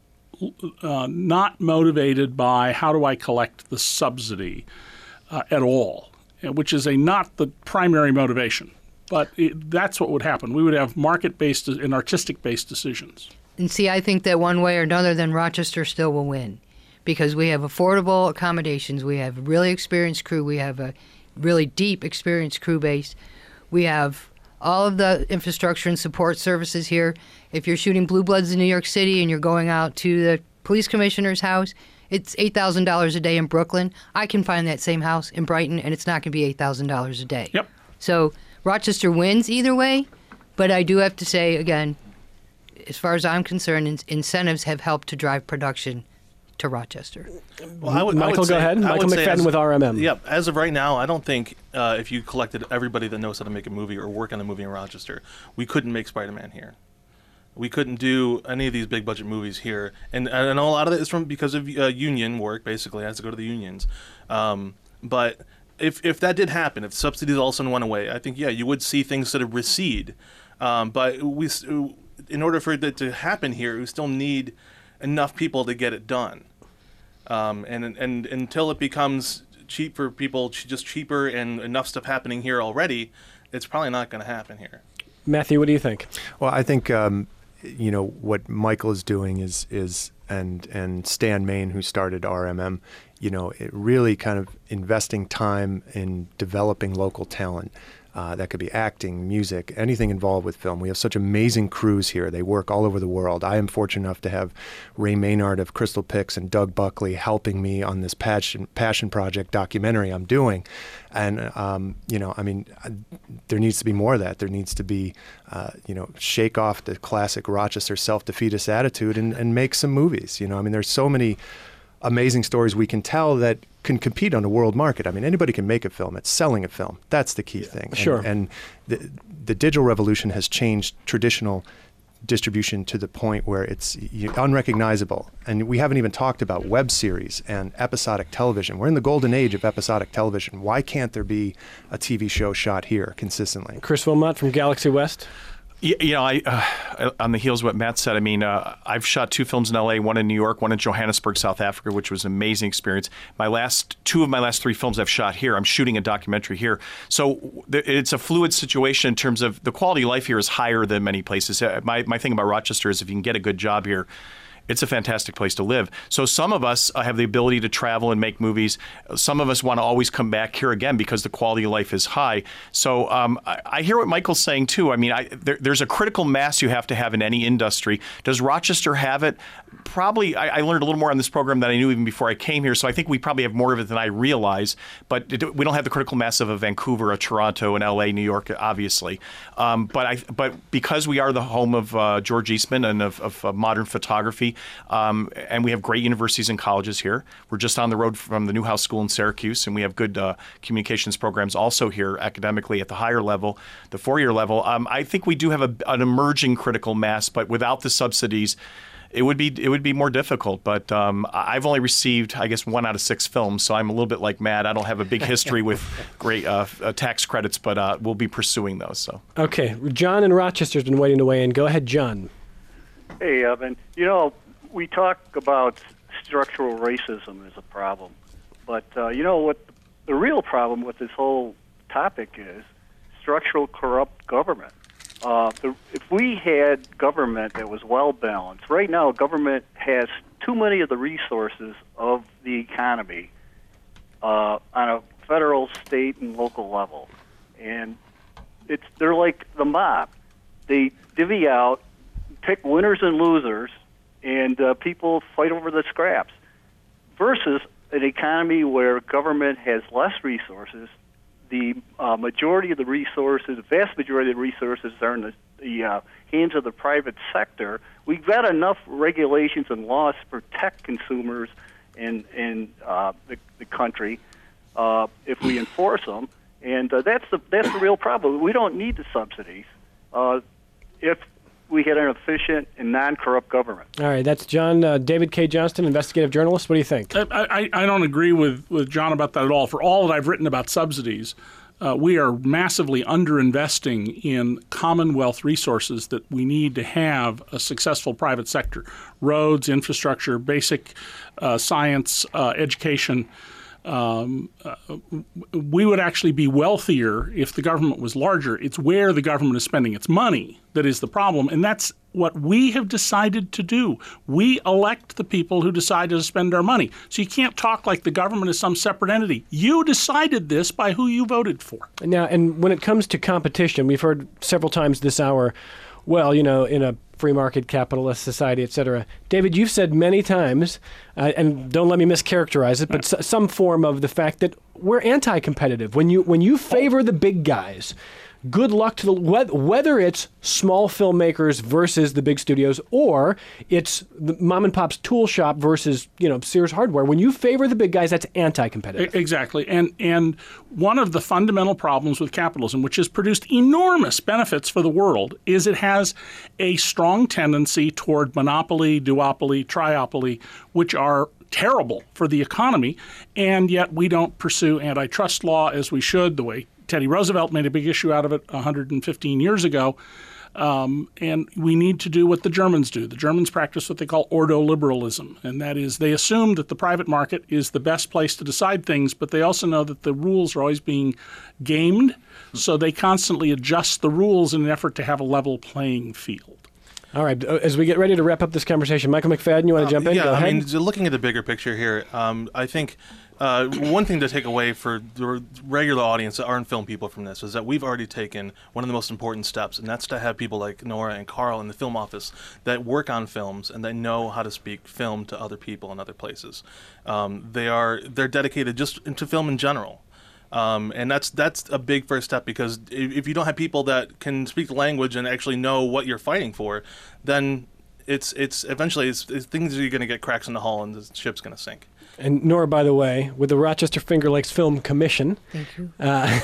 uh, not motivated by how do I collect the subsidy uh, at all, which is a not the primary motivation. But it, that's what would happen. We would have market-based and artistic-based decisions. And see, I think that one way or another, then Rochester still will win, because we have affordable accommodations, we have a really experienced crew, we have a really deep, experienced crew base. We have all of the infrastructure and support services here. If you're shooting Blue Bloods in New York City and you're going out to the police commissioner's house, it's eight thousand dollars a day in Brooklyn. I can find that same house in Brighton, and it's not going to be eight thousand dollars a day. Yep. So Rochester wins either way, but I do have to say, again, as far as I'm concerned, in- incentives have helped to drive production to Rochester. Well, I would, Michael, I would go say, ahead. I Michael would say McFadden as, with R M M. Yep. As of right now, I don't think uh, if you collected everybody that knows how to make a movie or work on a movie in Rochester, we couldn't make Spider-Man here. We couldn't do any of these big budget movies here, and and a lot of it is from because of uh, union work. Basically, I have to go to the unions. Um, but if if that did happen, if subsidies all of a sudden went away, I think yeah, you would see things sort of recede. Um, but we, in order for it to happen here, we still need enough people to get it done. Um, and, and and until it becomes cheap for people, just cheaper and enough stuff happening here already, it's probably not going to happen here. Matthew, what do you think? Well, I think um, you know what Michael is doing is is and and Stan Main, who started R M M, you know, it really kind of investing time in developing local talent. Uh, that could be acting, music, anything involved with film. We have such amazing crews here. They work all over the world. I am fortunate enough to have Ray Maynard of Crystal Pix and Doug Buckley helping me on this passion passion project documentary I'm doing. And, um, you know, I mean, there needs to be more of that. There needs to be, uh, you know, shake off the classic Rochester self-defeatist attitude and, and make some movies. You know, I mean, there's so many amazing stories we can tell that can compete on a world market. I mean, anybody can make a film. It's selling a film. That's the key thing. Sure. And, and the, the digital revolution has changed traditional distribution to the point where it's unrecognizable. And we haven't even talked about web series and episodic television. We're in the golden age of episodic television. Why can't there be a T V show shot here consistently? Chris Wilmot from Galaxy West. You, you know, I uh, on the heels of what Matt said, I mean, uh, I've shot two films in L A, one in New York, one in Johannesburg, South Africa, which was an amazing experience. My last two of my last three films I've shot here. I'm shooting a documentary here. So th- it's a fluid situation in terms of the quality of life here is higher than many places. Uh, my, my thing about Rochester is if you can get a good job here, it's a fantastic place to live. So some of us uh, have the ability to travel and make movies. Some of us want to always come back here again because the quality of life is high. So um, I, I hear what Michael's saying too. I mean, I, there, there's a critical mass you have to have in any industry. Does Rochester have it? Probably. I, I learned a little more on this program than I knew even before I came here. So I think we probably have more of it than I realize. But it, we don't have the critical mass of a Vancouver, a Toronto, an L A, New York, obviously. Um, but I, but because we are the home of uh, George Eastman and of, of uh, modern photography, um, and we have great universities and colleges here. We're just on the road from the Newhouse School in Syracuse, and we have good uh, communications programs also here academically at the higher level, the four-year level. Um, I think we do have a, an emerging critical mass, but without the subsidies, it would be it would be more difficult. But um, I've only received, I guess, one out of six films, so I'm a little bit like Matt. I don't have a big history with great uh, uh, tax credits, but uh, we'll be pursuing those. So okay, John in Rochester's been waiting to weigh in. Go ahead, John. Hey, Evan. You know, we talk about structural racism as a problem, but uh, you know what? The real problem with this whole topic is structural corrupt government. Uh, the, if we had government that was well balanced, right now government has too many of the resources of the economy uh, on a federal, state, and local level, and it's they're like the mob. They divvy out, pick winners and losers, and uh, people fight over the scraps. Versus an economy where government has less resources. The uh, majority of the resources, the vast majority of the resources are in the, the uh, hands of the private sector. We've got enough regulations and laws to protect consumers in, in uh, the, the country uh, if we enforce them. And uh, that's, the, that's the real problem. We don't need the subsidies uh, if we had an efficient and non-corrupt government. All right, that's John uh, David K. Johnston, investigative journalist. What do you think? I, I, I don't agree with, with John about that at all. For all that I've written about subsidies, uh, we are massively underinvesting in Commonwealth resources that we need to have a successful private sector. Roads, infrastructure, basic uh, science, uh, education. Um, uh, we would actually be wealthier if the government was larger. It's where the government is spending its money that is the problem, and that's what we have decided to do. We elect the people who decide to spend our money. So you can't talk like the government is some separate entity. You decided this by who you voted for. Now, and when it comes to competition, we've heard several times this hour, well, you know, in a free market capitalist society, et cetera. David, you've said many times, uh, and don't let me mischaracterize it, but s- some form of the fact that we're anti-competitive. When you when you favor the big guys, good luck to the whether it's small filmmakers versus the big studios, or it's the mom and pop's tool shop versus you know Sears Hardware. When you favor the big guys, that's anti-competitive. Exactly, and and one of the fundamental problems with capitalism, which has produced enormous benefits for the world, is it has a strong tendency toward monopoly, duopoly, triopoly, which are terrible for the economy, and yet we don't pursue antitrust law as we should, the way Teddy Roosevelt made a big issue out of it one hundred fifteen years ago. Um, and we need to do what the Germans do. The Germans practice what they call ordoliberalism, and that is they assume that the private market is the best place to decide things, but they also know that the rules are always being gamed, so they constantly adjust the rules in an effort to have a level playing field. All right. As we get ready to wrap up this conversation, Michael McFadden, you want to jump in? Yeah, Go ahead. I mean, looking at the bigger picture here, um, I think uh, one thing to take away for the regular audience that aren't film people from this is that we've already taken one of the most important steps, and that's to have people like Nora and Carl in the film office that work on films and they know how to speak film to other people in other places. Um, they are they're dedicated just to film in general. Um, and that's that's a big first step, because if, if you don't have people that can speak the language and actually know what you're fighting for, then it's it's eventually it's, it's things are going to get cracks in the hull and the ship's going to sink. And Nora, by the way, with the Rochester Finger Lakes Film Commission, Thank you. Uh,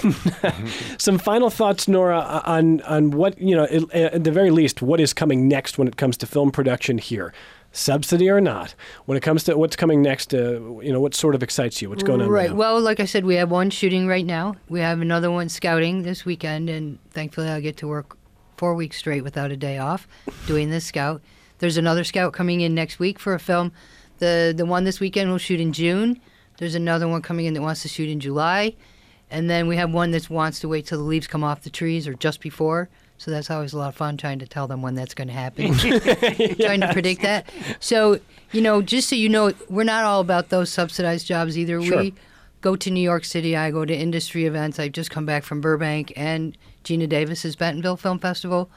some final thoughts, Nora, on on what you know at the very least what is coming next when it comes to film production here. Subsidy or not, when it comes to what's coming next, uh, you know, what sort of excites you? What's going on right now? Well, like I said, we have one shooting right now. We have another one scouting this weekend, and thankfully I'll get to work four weeks straight without a day off doing this scout. There's another scout coming in next week for a film. The the one this weekend will shoot in June. There's another one coming in that wants to shoot in July. And then we have one that wants to wait till the leaves come off the trees or just before So that's always a lot of fun trying to tell them when that's going to happen, trying to predict that. So, you know, just so you know, we're not all about those subsidized jobs either. Sure. We go to New York City. I go to industry events. I've just come back from Burbank and Gina Davis's Bentonville Film Festival.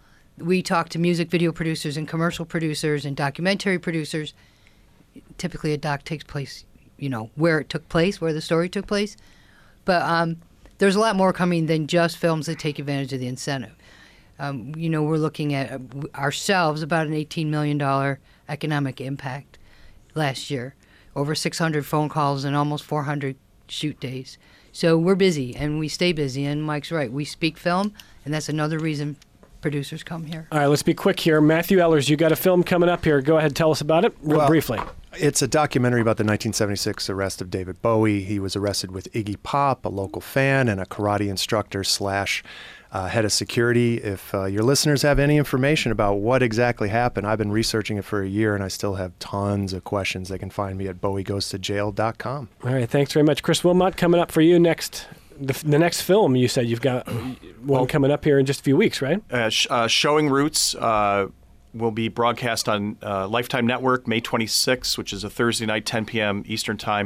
We talk to music video producers and commercial producers and documentary producers. Typically, a doc takes place, you know, where it took place, where the story took place. But um, there's a lot more coming than just films that take advantage of the incentive. Um, you know, we're looking at uh, ourselves about an eighteen million dollars economic impact last year, over six hundred phone calls and almost four hundred shoot days. So we're busy, and we stay busy, and Mike's right. We speak film, and that's another reason producers come here. All right, let's be quick here. Matthew Ellers, you got a film coming up here. Go ahead, tell us about it real Well, briefly. It's a documentary about the nineteen seventy-six arrest of David Bowie. He was arrested with Iggy Pop, a local fan, and a karate instructor slash uh, head of security. If uh, your listeners have any information about what exactly happened, I've been researching it for a year, and I still have tons of questions. They can find me at bowie goes to jail dot com. All right, thanks very much. Chris Wilmot, coming up for you next. The, the next film, you said you've got one coming up here in just a few weeks, right? Uh, sh- uh, Showing Roots uh, will be broadcast on uh, Lifetime Network May twenty-sixth, which is a Thursday night, ten p.m. Eastern Time.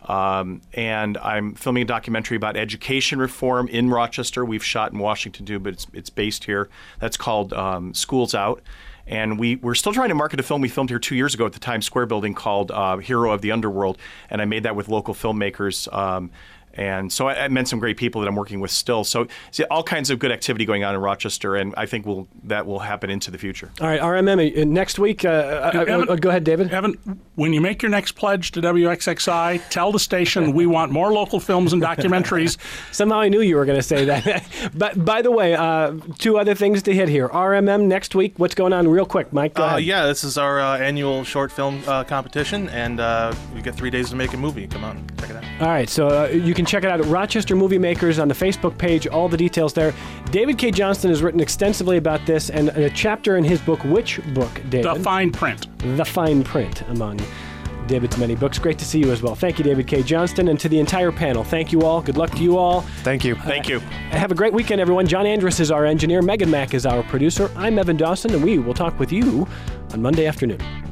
Um, and I'm filming a documentary about education reform in Rochester. We've shot in Washington too, but it's it's based here. That's called um, Schools Out. And we, we're still trying to market a film we filmed here two years ago at the Times Square building called uh, Hero of the Underworld. And I made that with local filmmakers. Um, And so I, I met some great people that I'm working with still. So see, all kinds of good activity going on in Rochester, and I think we'll, that will happen into the future. All right, R M M, uh, next week, uh, uh, Evan, uh, go ahead, David. Evan, when you make your next pledge to W X X I, tell the station we want more local films and documentaries. Somehow I knew you were going to say that. But by the way, uh, two other things to hit here. R M M next week, what's going on real quick? Mike, go Uh, ahead. yeah, this is our uh, annual short film uh, competition, and uh, we get three days to make a movie. Come on, check it out. All right, so uh, you can check it out at Rochester Movie Makers on the Facebook page, all the details there. David K. Johnston has written extensively about this, and a chapter in his book. Which book, David? The Fine Print. The Fine Print, among David's many books. Great to see you as well. Thank you, David K. Johnston, and to the entire panel. Thank you all. Good luck to you all. Thank you. Thank you. Have a great weekend, everyone. John Andrus is our engineer. Megan Mack is our producer. I'm Evan Dawson, and we will talk with you on Monday afternoon.